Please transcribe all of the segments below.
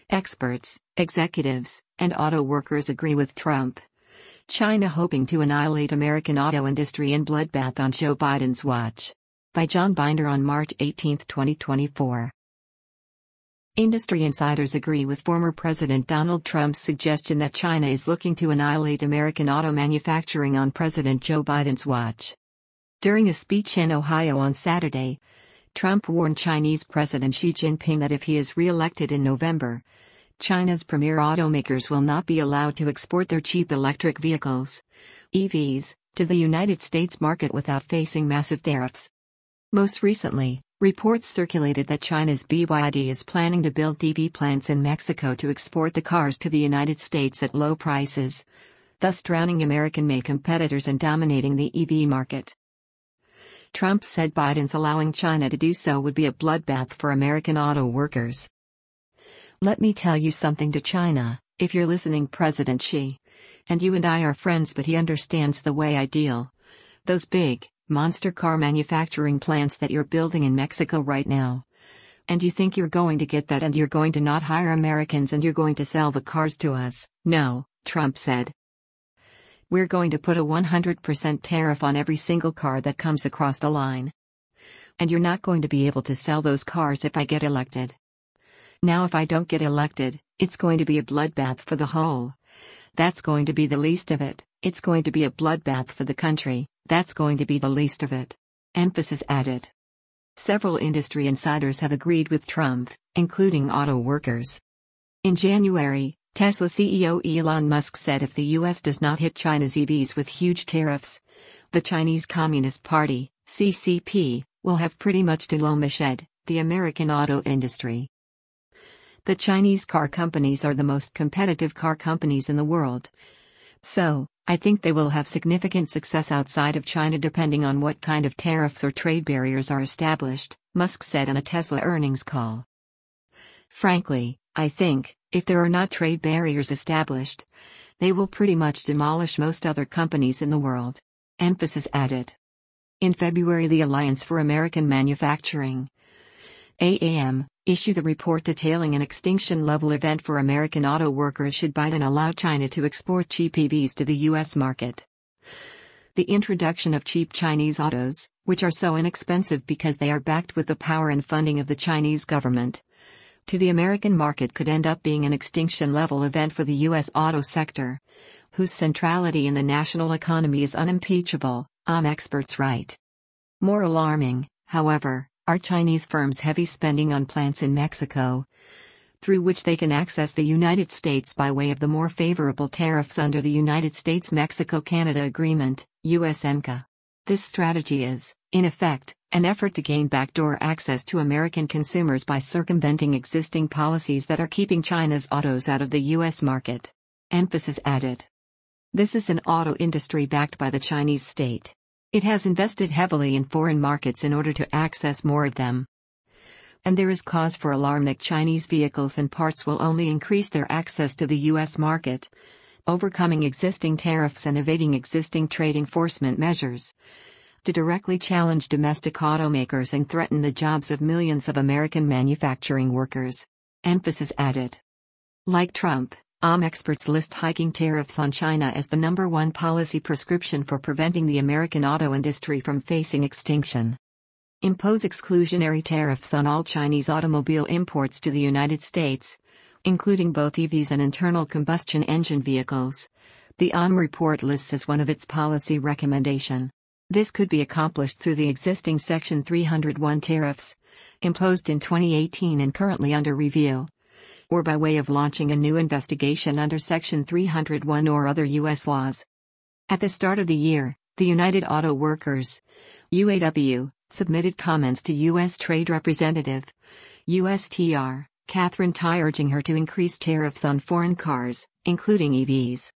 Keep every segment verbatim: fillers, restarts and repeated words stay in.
Experts, executives, and auto workers agree with Trump. China hoping to annihilate American auto industry in bloodbath on Joe Biden's watch. By John Binder on March eighteenth, twenty twenty-four. Industry insiders agree with former President Donald Trump's suggestion that China is looking to annihilate American auto manufacturing on President Joe Biden's watch. During a speech in Ohio on Saturday, Trump warned Chinese President Xi Jinping that if he is re-elected in November, China's premier automakers will not be allowed to export their cheap electric vehicles, E Vs, to the United States market without facing massive tariffs. Most recently, reports circulated that China's B Y D is planning to build E V plants in Mexico to export the cars to the United States at low prices, thus drowning American-made competitors and dominating the E V market. Trump said Biden's allowing China to do so would be a bloodbath for American auto workers. Let me tell you something to China, if you're listening, President Xi. And you and I are friends, but he understands the way I deal. Those big, monster car manufacturing plants that you're building in Mexico right now. And you think you're going to get that and you're going to not hire Americans and you're going to sell the cars to us? No, Trump said. We're going to put a one hundred percent tariff on every single car that comes across the line. And you're not going to be able to sell those cars if I get elected. Now if I don't get elected, it's going to be a bloodbath for the whole. That's going to be the least of it. It's going to be a bloodbath for the country. That's going to be the least of it. Emphasis added. Several industry insiders have agreed with Trump, including auto workers. In January, Tesla C E O Elon Musk said if the U S does not hit China's E Vs with huge tariffs, the Chinese Communist Party, C C P, will have pretty much dolomished the American auto industry. The Chinese car companies are the most competitive car companies in the world. So, I think they will have significant success outside of China depending on what kind of tariffs or trade barriers are established, Musk said on a Tesla earnings call. Frankly, I think, if there are not trade barriers established, they will pretty much demolish most other companies in the world. Emphasis added. In February, the Alliance for American Manufacturing, A A M, issued a report detailing an extinction-level event for American auto workers should Biden allow China to export cheap E Vs to the U S market. The introduction of cheap Chinese autos, which are so inexpensive because they are backed with the power and funding of the Chinese government, to the American market could end up being an extinction-level event for the U S auto sector, whose centrality in the national economy is unimpeachable, A M experts write. More alarming, however, are Chinese firms' heavy spending on plants in Mexico, through which they can access the United States by way of the more favorable tariffs under the United States-Mexico-Canada Agreement, U S M C A. This strategy is, in effect, an effort to gain backdoor access to American consumers by circumventing existing policies that are keeping China's autos out of the U S market. Emphasis added. This is an auto industry backed by the Chinese state. It has invested heavily in foreign markets in order to access more of them. And there is cause for alarm that Chinese vehicles and parts will only increase their access to the U S market, overcoming existing tariffs and evading existing trade enforcement measures, to directly challenge domestic automakers and threaten the jobs of millions of American manufacturing workers. Emphasis added. Like Trump, A M experts list hiking tariffs on China as the number one policy prescription for preventing the American auto industry from facing extinction. Impose exclusionary tariffs on all Chinese automobile imports to the United States, including both E Vs and internal combustion engine vehicles, the A M report lists as one of its policy recommendation. This could be accomplished through the existing Section three hundred one tariffs, imposed in twenty eighteen and currently under review, or by way of launching a new investigation under Section three hundred one or other U S laws. At the start of the year, the United Auto Workers, U A W, submitted comments to U S Trade Representative, U S T R, Katherine Tai, urging her to increase tariffs on foreign cars, including E Vs.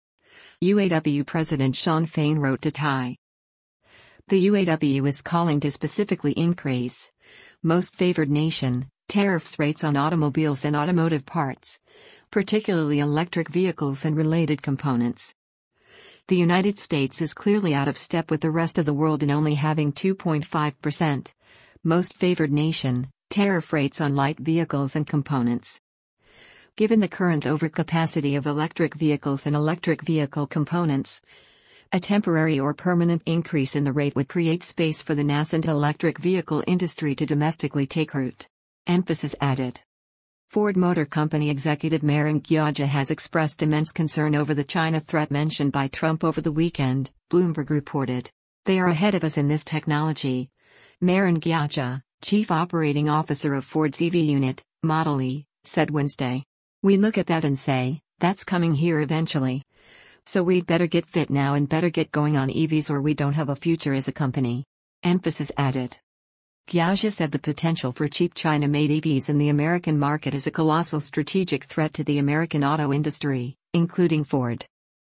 U A W President Shawn Fain wrote to Tai. The U A W is calling to specifically increase most favored nation tariffs rates on automobiles and automotive parts, particularly electric vehicles and related components. The United States is clearly out of step with the rest of the world in only having two point five percent, most favored nation, tariff rates on light vehicles and components. Given the current overcapacity of electric vehicles and electric vehicle components, a temporary or permanent increase in the rate would create space for the nascent electric vehicle industry to domestically take root. Emphasis added. Ford Motor Company executive Marin Gjaja has expressed immense concern over the China threat mentioned by Trump over the weekend, Bloomberg reported. They are ahead of us in this technology. Marin Gjaja, chief operating officer of Ford's E V unit, Model E, said Wednesday. We look at that and say, that's coming here eventually. So we'd better get fit now and better get going on E Vs or we don't have a future as a company. Emphasis added. Gjaja said the potential for cheap China-made E Vs in the American market is a colossal strategic threat to the American auto industry, including Ford.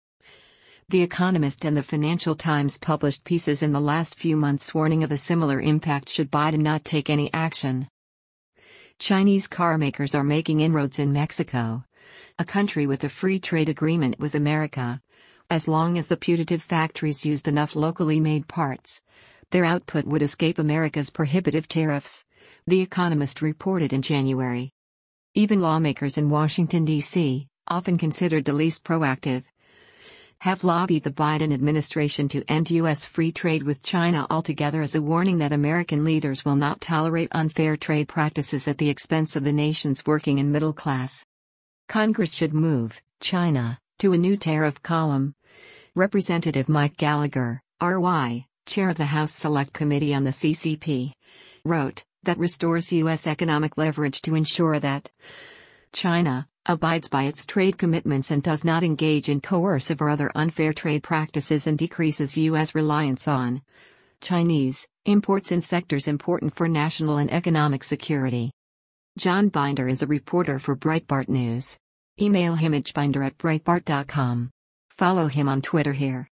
The Economist and the Financial Times published pieces in the last few months warning of a similar impact should Biden not take any action. Chinese carmakers are making inroads in Mexico, a country with a free trade agreement with America. As long as the putative factories used enough locally made parts, their output would escape America's prohibitive tariffs, The Economist reported in January. Even lawmakers in Washington, D C, often considered the least proactive, have lobbied the Biden administration to end U S free trade with China altogether as a warning that American leaders will not tolerate unfair trade practices at the expense of the nation's working and middle class. Congress should move China to a new tariff column. Representative Mike Gallagher, R Y, chair of the House Select Committee on the C C P, wrote, that restores U S economic leverage to ensure that China abides by its trade commitments and does not engage in coercive or other unfair trade practices and decreases U S reliance on Chinese imports in sectors important for national and economic security. John Binder is a reporter for Breitbart News. Email him at binder at breitbart dot com. Follow him on Twitter here.